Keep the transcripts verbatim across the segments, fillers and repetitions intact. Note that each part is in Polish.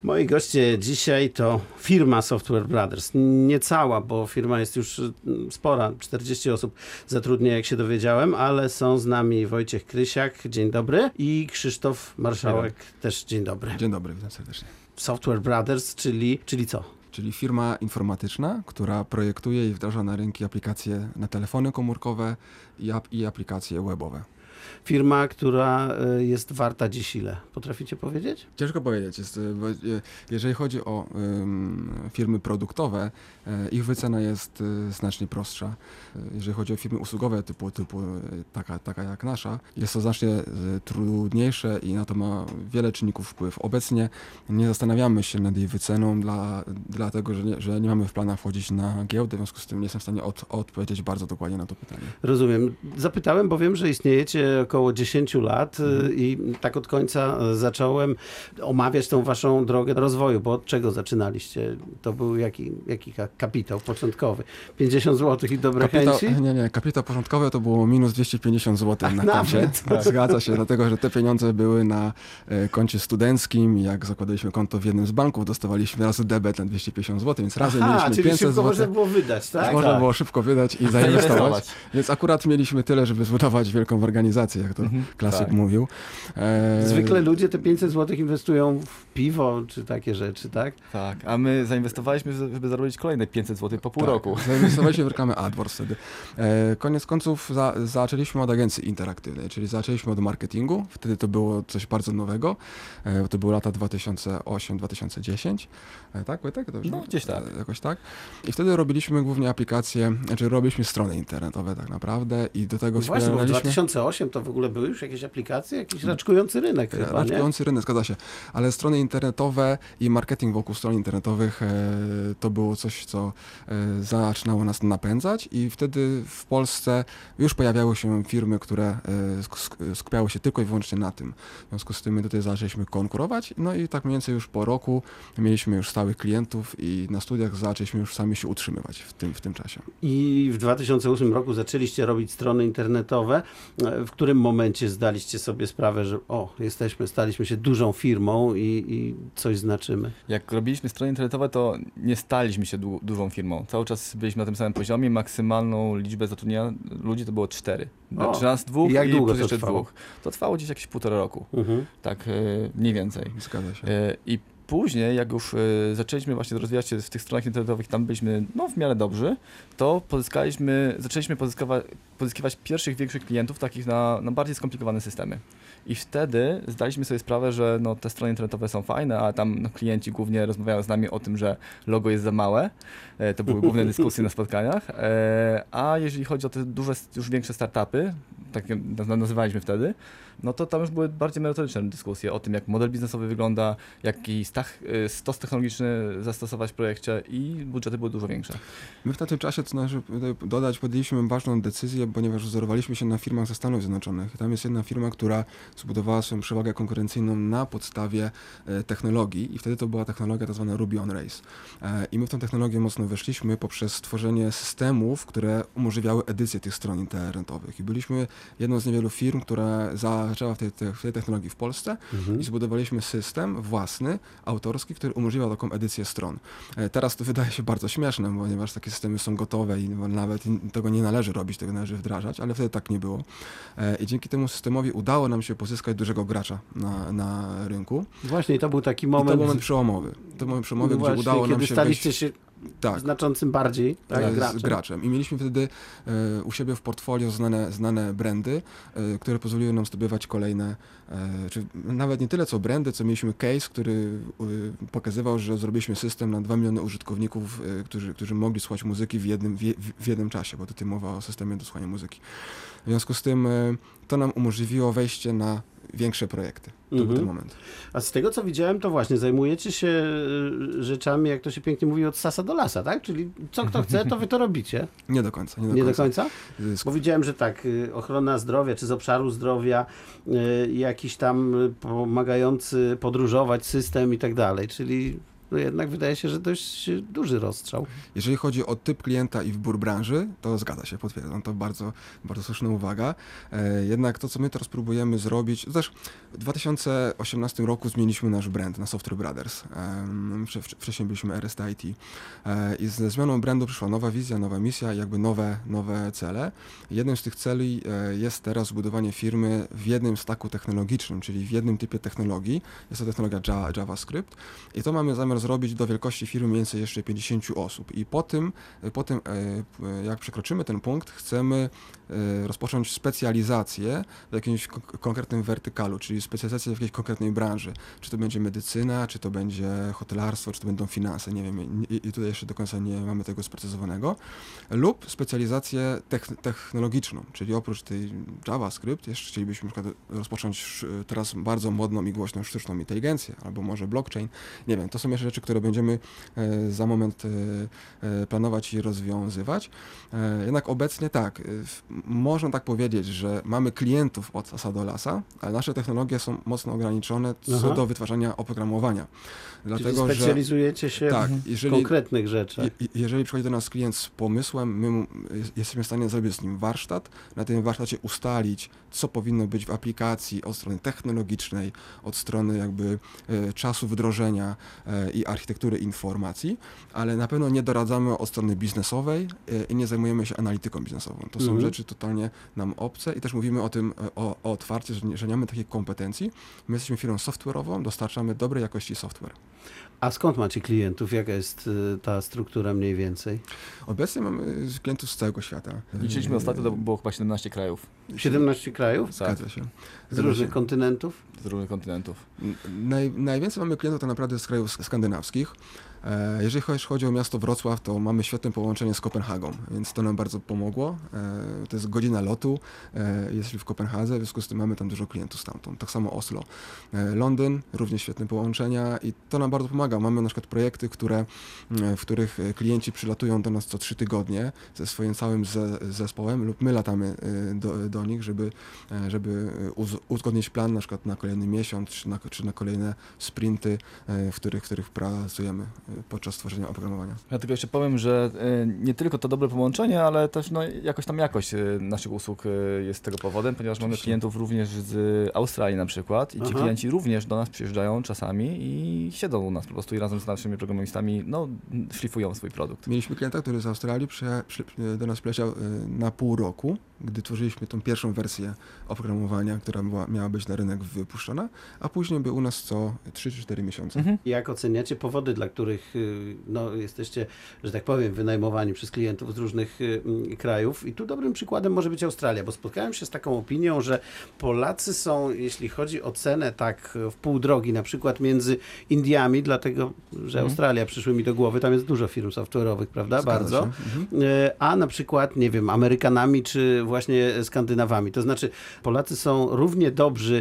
Moi goście dzisiaj to firma Software Brothers. Nie cała, bo firma jest już spora, czterdzieści osób zatrudnia, jak się dowiedziałem, ale są z nami Wojciech Krysiak, dzień dobry, i Krzysztof Marszałek, też dzień dobry. Dzień dobry, witam serdecznie. Software Brothers, czyli, czyli co? Czyli firma informatyczna, która projektuje i wdraża na rynki aplikacje na telefony komórkowe i, ap- i aplikacje webowe. Firma, która jest warta dziś ile? Potraficie powiedzieć? Ciężko powiedzieć. Jest, bo jeżeli chodzi o um, firmy produktowe, ich wycena jest znacznie prostsza. Jeżeli chodzi o firmy usługowe typu, typu taka, taka jak nasza, jest to znacznie trudniejsze i na to ma wiele czynników wpływ. Obecnie nie zastanawiamy się nad jej wyceną, dla, dlatego że nie, że nie mamy w planach wchodzić na giełdę, w związku z tym nie jestem w stanie od, odpowiedzieć bardzo dokładnie na to pytanie. Rozumiem. Zapytałem, bo wiem, że istniejecie około dziesięć lat mhm. i tak od końca zacząłem omawiać tą waszą drogę rozwoju, bo od czego zaczynaliście? To był jaki, jaki kapitał początkowy? pięćdziesiąt złotych i dobre kapitał, chęci? Nie, nie. Kapitał początkowy to było minus dwieście pięćdziesiąt złotych na koncie. Tak. Zgadza się, dlatego że te pieniądze były na e, koncie studenckim i jak zakładaliśmy konto w jednym z banków, dostawaliśmy raz debet na dwieście pięćdziesiąt złotych, więc razem Aha, mieliśmy czyli pięćset szybko złotych. można było wydać, tak? Można tak. było szybko wydać i zainwestować. Więc akurat mieliśmy tyle, żeby zbudować wielką organizację, jak to mhm, klasyk tak. mówił. E... Zwykle ludzie te pięćset złotych inwestują w piwo, czy takie rzeczy, tak? Tak, a my zainwestowaliśmy, żeby zarobić kolejne pięćset złotych po pół tak, roku. Zainwestowaliśmy w reklamę AdWords wtedy. E, koniec końców za, zaczęliśmy od agencji interaktywnej, czyli zaczęliśmy od marketingu. Wtedy to było coś bardzo nowego. E, to były lata dwa tysiące ósmy do dwa tysiące dziesiątego. E, tak, Wojtek? Dobrze? No, gdzieś tak. E, jakoś tak. I wtedy robiliśmy głównie aplikacje, znaczy robiliśmy strony internetowe tak naprawdę i do tego Właśnie, bo w wspieraliśmy... dwa tysiące ósmym to w ogóle były już jakieś aplikacje? Jakiś raczkujący rynek chyba, nie? Raczkujący rynek, zgadza się. Ale strony internetowe i marketing wokół stron internetowych e, to było coś, co e, zaczynało nas napędzać i wtedy w Polsce już pojawiały się firmy, które e, sk- skupiały się tylko i wyłącznie na tym. W związku z tym my tutaj zaczęliśmy konkurować, no i tak mniej więcej już po roku mieliśmy już stałych klientów i na studiach zaczęliśmy już sami się utrzymywać w tym, w tym czasie. I w dwa tysiące ósmym roku zaczęliście robić strony internetowe. W którym momencie zdaliście sobie sprawę, że o, jesteśmy, staliśmy się dużą firmą i, i coś znaczymy? Jak robiliśmy strony internetowe, to nie staliśmy się du- dużą firmą. Cały czas byliśmy na tym samym poziomie. Maksymalną liczbę zatrudnienia ludzi to było cztery. O, Znaczy nas dwóch i jak i długo plus to jeszcze trwało? dwóch. To trwało gdzieś jakieś półtora roku. Mhm. Tak, y, mniej więcej. Zgadza się. Y, I później, jak już y, zaczęliśmy właśnie rozwijać się w tych stronach internetowych, tam byliśmy no, w miarę dobrzy, to pozyskaliśmy, zaczęliśmy pozyskiwać, pozyskiwać pierwszych większych klientów takich na, na bardziej skomplikowane systemy. I wtedy zdaliśmy sobie sprawę, że no, te strony internetowe są fajne, a tam no, klienci głównie rozmawiają z nami o tym, że logo jest za małe. E, to były główne dyskusje na spotkaniach. E, a jeżeli chodzi o te duże, już większe startupy, tak nazywaliśmy wtedy, no to tam już były bardziej merytoryczne dyskusje o tym, jak model biznesowy wygląda, jaki stach, stos technologiczny zastosować w projekcie i budżety były dużo większe. My w tym czasie, co należy dodać, podjęliśmy ważną decyzję, ponieważ wzorowaliśmy się na firmach ze Stanów Zjednoczonych. Tam jest jedna firma, która zbudowała swoją przewagę konkurencyjną na podstawie e, technologii i wtedy to była technologia tzw. Ruby on Rails. E, I my w tą technologię mocno weszliśmy poprzez stworzenie systemów, które umożliwiały edycję tych stron internetowych. I byliśmy jedną z niewielu firm, która zaczęła w tej, w tej technologii w Polsce mhm. i zbudowaliśmy system własny, autorski, który umożliwiał taką edycję stron. E, teraz to wydaje się bardzo śmieszne, ponieważ takie systemy są gotowe i nawet tego nie należy robić, tego należy wdrażać, ale wtedy tak nie było. E, I dzięki temu systemowi udało nam się pozyskać dużego gracza na, na rynku. Właśnie i to był taki moment... I to był moment przełomowy. To moment przełomowy, no gdzie właśnie, udało nam kiedy się staliście wejść... się tak. znaczącym bardziej tak, z graczem. graczem. I mieliśmy wtedy e, u siebie w portfolio znane, znane brandy, e, które pozwoliły nam zdobywać kolejne, e, czy nawet nie tyle co brandy, co mieliśmy case, który e, pokazywał, że zrobiliśmy system na dwa miliony użytkowników, e, którzy, którzy mogli słuchać muzyki w jednym, w, w jednym czasie, bo tutaj mowa o systemie do słuchania muzyki. W związku z tym e, to nam umożliwiło wejście na większe projekty. To mhm. był ten moment. A z tego, co widziałem, to właśnie zajmujecie się rzeczami, jak to się pięknie mówi, od sasa do lasa, tak? Czyli co kto chce, to wy to robicie. Nie do końca. Nie do nie końca? Do końca? Bo widziałem, że tak, ochrona zdrowia, czy z obszaru zdrowia, jakiś tam pomagający podróżować system i tak dalej, czyli no jednak wydaje się, że dość duży rozstrzał. Jeżeli chodzi o typ klienta i wybór branży, to zgadza się, potwierdzam, to bardzo, bardzo słuszna uwaga. E, jednak to, co my teraz próbujemy zrobić, to też w dwa tysiące osiemnastym roku zmieniliśmy nasz brand na Software Brothers. E, wcześniej byliśmy R S T I T. E, I ze zmianą brandu przyszła nowa wizja, nowa misja, jakby nowe, nowe cele. Jednym z tych celi e, jest teraz zbudowanie firmy w jednym stacku technologicznym, czyli w jednym typie technologii. Jest to technologia Java, JavaScript i to mamy zamiar zrobić do wielkości firmy mniej więcej jeszcze pięćdziesięciu osób. I po tym, po tym, jak przekroczymy ten punkt, chcemy rozpocząć specjalizację w jakimś konkretnym wertykalu, czyli specjalizację w jakiejś konkretnej branży. Czy to będzie medycyna, czy to będzie hotelarstwo, czy to będą finanse, nie wiem. I tutaj jeszcze do końca nie mamy tego sprecyzowanego. Lub specjalizację technologiczną, czyli oprócz tej JavaScript jeszcze chcielibyśmy na przykład rozpocząć teraz bardzo modną i głośną sztuczną inteligencję, albo może blockchain. Nie wiem, to są jeszcze rzeczy, które będziemy za moment planować i rozwiązywać. Jednak obecnie tak, można tak powiedzieć, że mamy klientów od asa do lasa, ale nasze technologie są mocno ograniczone co Aha. do wytwarzania oprogramowania. Dlatego, Czyli specjalizujecie się tak, w jeżeli, konkretnych rzeczach. Je, jeżeli przychodzi do nas klient z pomysłem, my mu, jesteśmy w stanie zrobić z nim warsztat, na tym warsztacie ustalić, co powinno być w aplikacji od strony technologicznej, od strony jakby e, czasu wdrożenia e, i architektury informacji, ale na pewno nie doradzamy od strony biznesowej e, i nie zajmujemy się analityką biznesową. To są mm. rzeczy totalnie nam obce i też mówimy o tym o, o otwarcie, że nie, że nie mamy takiej kompetencji. My jesteśmy firmą software'ową, dostarczamy dobrej jakości software. A skąd macie klientów? Jaka jest ta struktura mniej więcej? Obecnie mamy klientów z całego świata. Liczyliśmy ostatnio, to było chyba siedemnaście krajów. siedemnaście krajów? Zgadza się. Z różnych kontynentów? Z różnych kontynentów. Naj, najwięcej mamy klientów tak naprawdę z krajów skandynawskich. Jeżeli chodzi o miasto Wrocław, to mamy świetne połączenie z Kopenhagą, więc to nam bardzo pomogło. To jest godzina lotu, jeśli w Kopenhadze, w związku z tym mamy tam dużo klientów stamtąd. Tak samo Oslo. Londyn, również świetne połączenia i to nam bardzo pomaga. Mamy na przykład projekty, które, w których klienci przylatują do nas co trzy tygodnie ze swoim całym zespołem lub my latamy do, do nich, żeby, żeby uzgodnić plan na przykład na kolejny miesiąc czy na, czy na kolejne sprinty, w których, w których pracujemy podczas tworzenia oprogramowania. Ja tylko jeszcze powiem, że nie tylko to dobre połączenie, ale też no, jakoś tam jakość naszych usług jest tego powodem, ponieważ Oczywiście. mamy klientów również z Australii na przykład i ci Aha. klienci również do nas przyjeżdżają czasami i siedzą u nas po prostu i razem z naszymi programistami no, szlifują swój produkt. Mieliśmy klienta, który z Australii przyja- przy, do nas przyleciał na pół roku, gdy tworzyliśmy tą pierwszą wersję oprogramowania, która była, miała być na rynek wypuszczona, a później był u nas co trzy czy cztery miesiące. Mhm. Jak oceniacie powody, dla których no, jesteście, że tak powiem, wynajmowani przez klientów z różnych y, krajów? I tu dobrym przykładem może być Australia, bo spotkałem się z taką opinią, że Polacy są, jeśli chodzi o cenę, tak w pół drogi, na przykład między Indiami, dlatego, że mhm. Australia przyszły mi do głowy, tam jest dużo firm software'owych, prawda? Zgadza Bardzo. Mhm. Y, a na przykład, nie wiem, Amerykanami, czy właśnie Skandynawami. To znaczy, Polacy są równie dobrzy,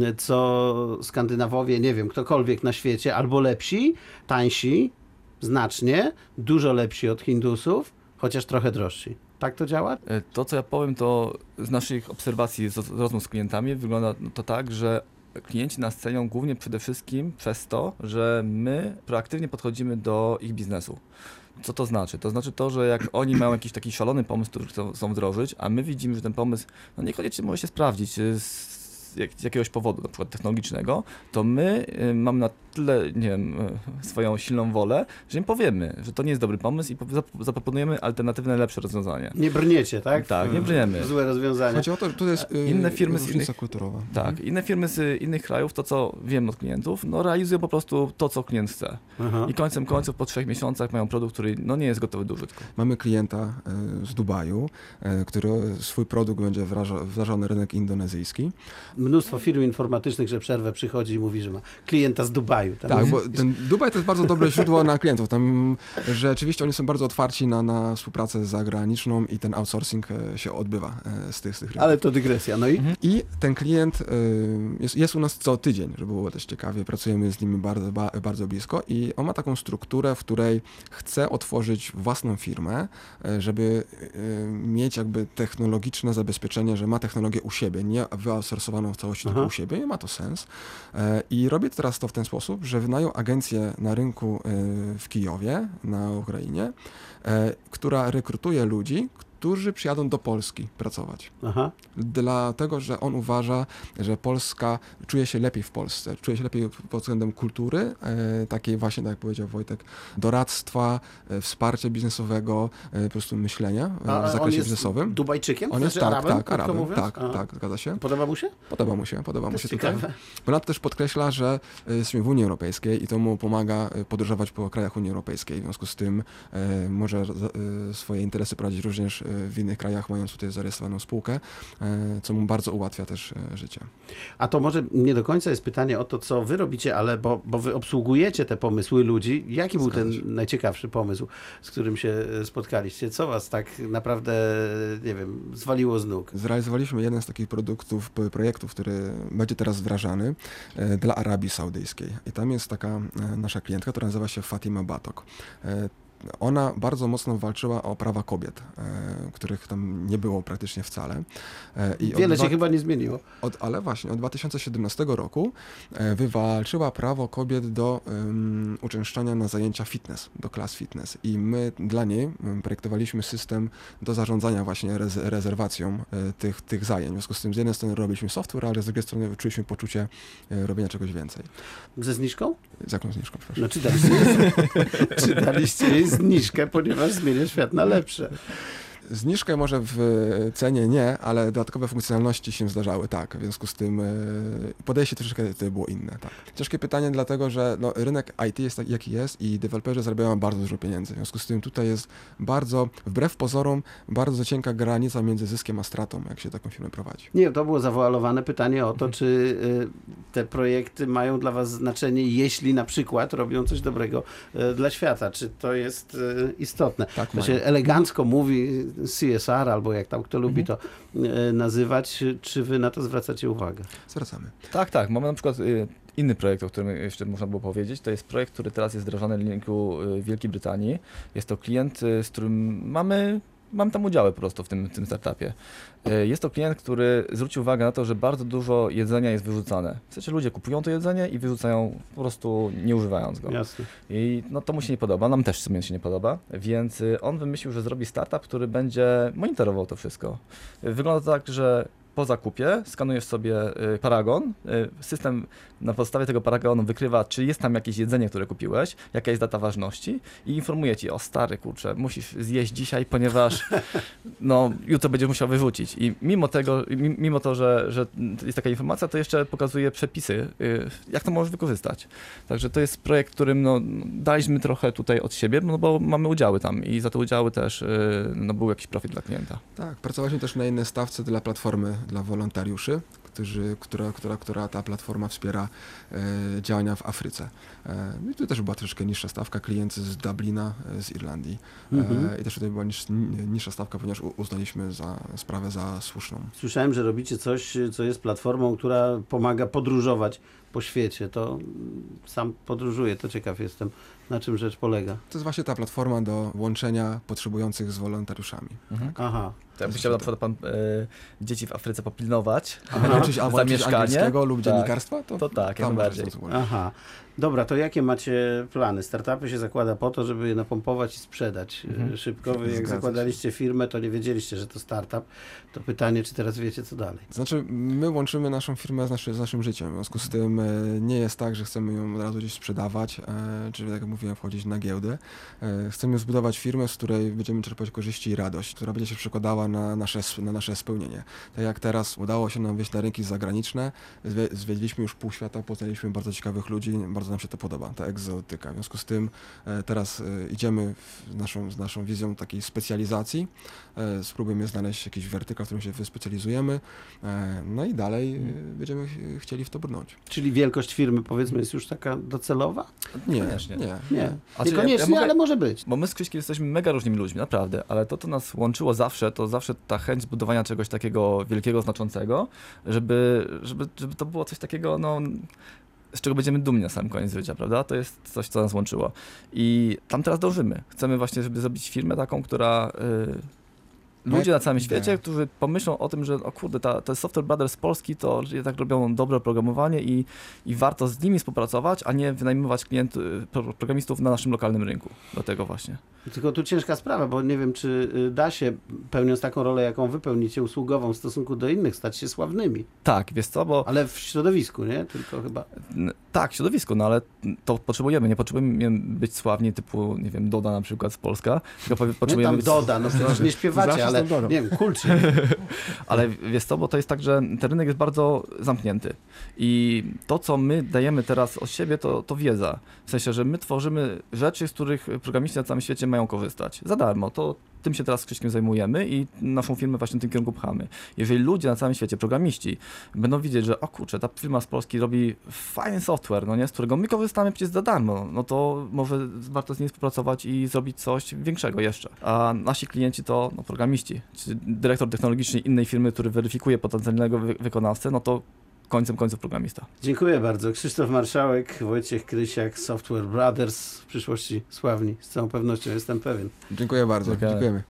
co Skandynawowie, nie wiem, ktokolwiek na świecie, albo lepsi, tańsi, znacznie, dużo lepsi od Hindusów, chociaż trochę drożsi. Tak to działa? To, co ja powiem, to z naszych obserwacji, z rozmów z klientami wygląda to tak, że klienci nas cenią głównie przede wszystkim przez to, że my proaktywnie podchodzimy do ich biznesu. Co to znaczy? To znaczy to, że jak oni mają jakiś taki szalony pomysł, który chcą, chcą wdrożyć, a my widzimy, że ten pomysł no niekoniecznie może się sprawdzić z, z jakiegoś powodu, na przykład technologicznego, to my y, mamy na tyle, nie wiem, y, swoją silną wolę, że im powiemy, że to nie jest dobry pomysł i zap- zaproponujemy alternatywne, lepsze rozwiązanie. Nie brniecie, tak? Tak, nie brniemy. Złe rozwiązania. Chodzi o to, że to jest y, inne firmy z innych, kulturowa. Tak, mhm. inne firmy z innych krajów, to co wiem od klientów, no realizują po prostu to, co klient chce. Aha. I końcem końców po trzech miesiącach mają produkt, który no nie jest gotowy do użytku. Mamy klienta y, z Dubaju, y, który swój produkt będzie wraża- wdrażał na rynek indonezyjski. Mnóstwo firm informatycznych, że przerwę przychodzi i mówi, że ma klienta z Dubaju. Tam tak, jest... bo ten Dubaj to jest bardzo dobre źródło na klientów. Tam rzeczywiście oni są bardzo otwarci na, na współpracę zagraniczną i ten outsourcing się odbywa z tych, z tych rynków. Ale to dygresja. No i? Mhm. I ten klient jest, jest u nas co tydzień, żeby było też ciekawie. Pracujemy z nimi bardzo, bardzo blisko i on ma taką strukturę, w której chce otworzyć własną firmę, żeby mieć jakby technologiczne zabezpieczenie, że ma technologię u siebie, nie wyoutsourcowaną w całości tylko u siebie i ma to sens. I robię teraz to w ten sposób, sposób, że wynajął agencję na rynku w Kijowie, na Ukrainie, która rekrutuje ludzi, którzy przyjadą do Polski pracować. Aha. Dlatego, że on uważa, że Polska czuje się lepiej w Polsce, czuje się lepiej pod względem kultury, e, takiej właśnie, tak jak powiedział Wojtek, doradztwa, e, wsparcia biznesowego, e, po prostu myślenia e, A w zakresie on jest biznesowym. Dubajczykiem? On jest Znaczy tak, Arabem, tak, Arabem, mówiąc? tak, Aha. tak, zgadza się. Podoba mu się? Podoba mu się, podoba To mu jest się tutaj. ciekawe. Ponadto też podkreśla, że jesteśmy w Unii Europejskiej i to mu pomaga podróżować po krajach Unii Europejskiej. W związku z tym e, może e, swoje interesy prowadzić również w innych krajach, mając tutaj zarejestrowaną spółkę, e, co mu bardzo ułatwia też e, życie. A to może nie do końca jest pytanie o to, co wy robicie, ale bo, bo wy obsługujecie te pomysły ludzi. Jaki był ten najciekawszy pomysł, z którym się spotkaliście? Co was tak naprawdę, nie wiem, zwaliło z nóg? Zrealizowaliśmy jeden z takich produktów, projektów, który będzie teraz wdrażany e, dla Arabii Saudyjskiej. I tam jest taka e, nasza klientka, która nazywa się Fatima Batok. E, Ona bardzo mocno walczyła o prawa kobiet, e, których tam nie było praktycznie wcale. E, i Wiele od się dwa, chyba nie zmieniło. Od, ale właśnie od dwa tysiące siedemnastego roku e, wywalczyła prawo kobiet do um, uczęszczania na zajęcia fitness, do klas fitness. I my dla niej um, projektowaliśmy system do zarządzania właśnie rez, rezerwacją e, tych, tych zajęć. W związku z tym z jednej strony robiliśmy software, ale z drugiej strony czuliśmy poczucie e, robienia czegoś więcej. Ze zniżką? Z jaką zniżką, przepraszam? No czytaliście, czytaliście jej zniżkę, ponieważ zmienia świat na lepsze. Zniżkę może w cenie nie, ale dodatkowe funkcjonalności się zdarzały, tak. W związku z tym podejście troszeczkę tutaj było inne, tak. Ciężkie pytanie, dlatego że no, rynek I T jest taki, jaki jest i deweloperzy zarabiają bardzo dużo pieniędzy. W związku z tym tutaj jest bardzo, wbrew pozorom, bardzo cienka granica między zyskiem a stratą, jak się taką firmę prowadzi. Nie, to było zawoalowane pytanie o to, czy y, te projekty mają dla was znaczenie, jeśli na przykład robią coś dobrego y, dla świata. Czy to jest y, istotne? Tak, to się elegancko mówi C S R, albo jak tam kto lubi to y, nazywać. Czy wy na to zwracacie uwagę? Zwracamy. Tak, tak. Mamy na przykład y, inny projekt, o którym jeszcze można było powiedzieć. To jest projekt, który teraz jest wdrażany na rynku y, Wielkiej Brytanii. Jest to klient, y, z którym mamy Mam tam udziały po prostu w tym, w tym startupie. Jest to klient, który zwrócił uwagę na to, że bardzo dużo jedzenia jest wyrzucane. W sensie ludzie kupują to jedzenie i wyrzucają po prostu nie używając go. Jasne. I no to mu się nie podoba, nam też w sumie się nie podoba, więc on wymyślił, że zrobi startup, który będzie monitorował to wszystko. Wygląda to tak, że po zakupie skanujesz sobie paragon, system na podstawie tego paragonu wykrywa, czy jest tam jakieś jedzenie, które kupiłeś, jaka jest data ważności i informuje ci, o stary kurczę, musisz zjeść dzisiaj, ponieważ no, jutro będziesz musiał wyrzucić. I mimo tego, mimo to, że, że jest taka informacja, to jeszcze pokazuje przepisy, jak to możesz wykorzystać. Także to jest projekt, którym no, daliśmy trochę tutaj od siebie, no bo mamy udziały tam i za te udziały też no, był jakiś profit dla klienta. Tak, pracowaliśmy też na innej stawce dla platformy dla wolontariuszy, którzy, która, która, która ta platforma wspiera e, działania w Afryce. E, I tu też była troszkę niższa stawka, klient z Dublina, e, z Irlandii. E, Mhm. I też tutaj była niż, niższa stawka, ponieważ uznaliśmy za sprawę za słuszną. Słyszałem, że robicie coś, co jest platformą, która pomaga podróżować po świecie. To sam podróżuję, to ciekaw jestem, na czym rzecz polega. To jest właśnie ta platforma do łączenia potrzebujących z wolontariuszami. Mhm. Aha. To jakby chciał na przykład pan e, dzieci w Afryce popilnować, A uczyć albo uczyć zamieszkanie, angielskiego lub tak, dziennikarstwa, to, to tak, jak tam najbardziej. bardzo złożyć. Aha. Dobra, to jakie macie plany? Startupy się zakłada po to, żeby je napompować i sprzedać Mhm. szybko. Wy jak Zgadza się. zakładaliście firmę, to nie wiedzieliście, że to startup. To pytanie, czy teraz wiecie, co dalej? Znaczy, my łączymy naszą firmę z, naszy, z naszym życiem, w związku z tym e, nie jest tak, że chcemy ją od razu gdzieś sprzedawać, e, czy tak jak mówiłem, wchodzić na giełdę. E, chcemy zbudować firmę, z której będziemy czerpać korzyści i radość, która będzie się przekładała na nasze, na nasze spełnienie. Tak jak teraz udało się nam wyjść na rynki zagraniczne, zwie, zwiedziliśmy już pół świata, poznaliśmy bardzo ciekawych ludzi, bardzo nam się to podoba, ta egzotyka. W związku z tym e, teraz e, idziemy w naszą, z naszą wizją takiej specjalizacji, e, spróbujemy znaleźć jakiś wertykal, w którym się wyspecjalizujemy, e, no i dalej e, będziemy ch- chcieli w to brnąć. Czyli wielkość firmy, powiedzmy, jest już taka docelowa? Nie, Niekoniecznie. nie. Nie, A czy ja- niekoniecznie, ja mogę- ale może być. Bo my z Krzyśkiem jesteśmy mega różnymi ludźmi, naprawdę, ale to, co nas łączyło zawsze, to zawsze ta chęć zbudowania czegoś takiego wielkiego, znaczącego, żeby, żeby, żeby to było coś takiego, no, z czego będziemy dumni na samym koniec życia, prawda? To jest coś, co nas łączyło. I tam teraz dążymy. Chcemy właśnie, żeby zrobić firmę taką, która y, ludzie na całym idea. świecie, którzy pomyślą o tym, że o kurde, ta, te Software Brothers z Polski to jednak robią dobre oprogramowanie i, i warto z nimi współpracować, a nie wynajmować klientów, programistów na naszym lokalnym rynku. Do tego właśnie. Tylko tu ciężka sprawa, bo nie wiem, czy da się, pełniąc taką rolę, jaką wy pełnicie, usługową w stosunku do innych, stać się sławnymi. Tak, wiesz co, bo Ale w środowisku, nie? Tylko chyba. tak, środowisko, no ale to potrzebujemy, nie potrzebujemy być sławni typu, nie wiem, Doda na przykład z Polska, tylko Nie potrzebujemy tam być... Doda, no przecież nie śpiewacie, Zawsze ale z tą Dodą. nie wiem, kulczy. Ale wiesz co, bo to jest tak, że ten rynek jest bardzo zamknięty i to, co my dajemy teraz od siebie, to, to wiedza. W sensie, że my tworzymy rzeczy, z których programiści na całym świecie mają korzystać. Za darmo. To tym się teraz z Krzyśkiem zajmujemy i naszą firmę właśnie w tym kierunku pchamy. Jeżeli ludzie na całym świecie, programiści, będą widzieć, że o kurczę, ta firma z Polski robi fajny software, no nie, z którego my korzystamy przecież za darmo, no to może warto z nim współpracować i zrobić coś większego jeszcze. A nasi klienci to no, programiści, czy dyrektor technologiczny innej firmy, który weryfikuje potencjalnego wy- wykonawcę, no to końcem końców programista. Dziękuję bardzo. Krzysztof Marszałek, Wojciech Krysiak, Software Brothers, w przyszłości sławni, z całą pewnością jestem pewien. Dziękuję bardzo. Dziękuję. Dziękujemy.